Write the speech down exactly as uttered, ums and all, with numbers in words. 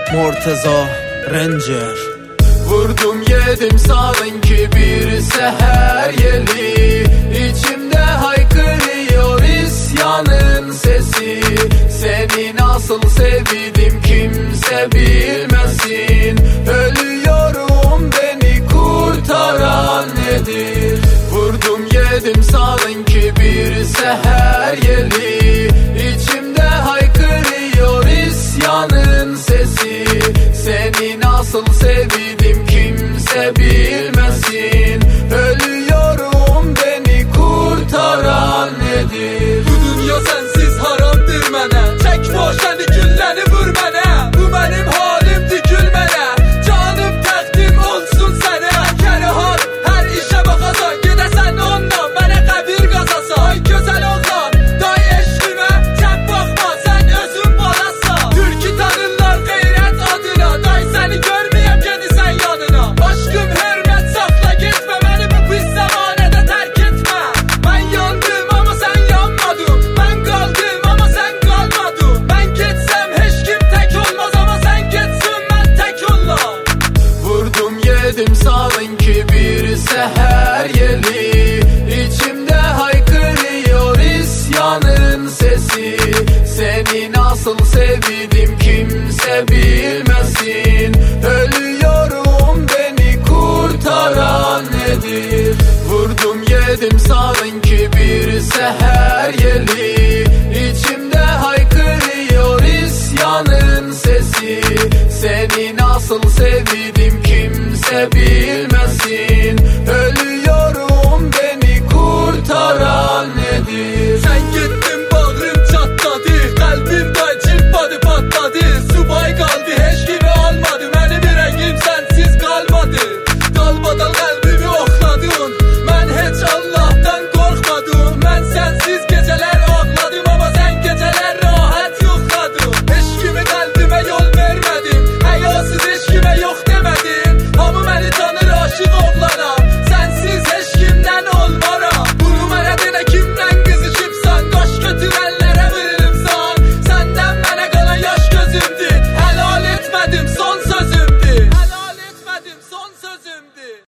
Morteza Ranger. Vurdum yedim sanki bir seher yeli, İçimde haykırıyor isyanın sesi. Seni nasıl sevdim kimse bilmesin. Ölüyorum, beni kurtaran nedir? Vurdum yedim sanki bir seher yeli, İçimde haykırıyor isyanın sesi. Seni nasıl sevdim kimse bilmesin. Ölüyorum, beni kurtaran nedir? Bu dünya sensiz haramdır mənə. Çək foşəni gülləni vur mənə. Bu mənim halimdir gül mənə. Canım təqdim olsun sənə. Kərihal hər işə baxasan, gedəsən onunla mənə qəbir qazasan. Ay gözəl oğlan, day eşqimə çəp baxma, sən özün balasan. Türkü tanırlar qeyrət adına, day səni görməyəm gedirsən yanına. Aşkım hörmət saxla, getmə məni bu pis zamanədə tərk etmə. Mən yandım amma sən yanmadın, mən qaldım amma sən qalmadın. Mən getsəm heç kim tək olmaz amma sən getsin mən tək olam. Vurdum yedim sanki bir seher yeli, İçimde haykırıyor isyanın sesi. Seni nasıl sevdim kimse bilmesin. Ölüyorum, beni kurtaran nedir? Vurdum yedim sanki bir seher yeli, İçimde haykırıyor isyanın sesi. Seni nasıl sevdim kimse bilmesin.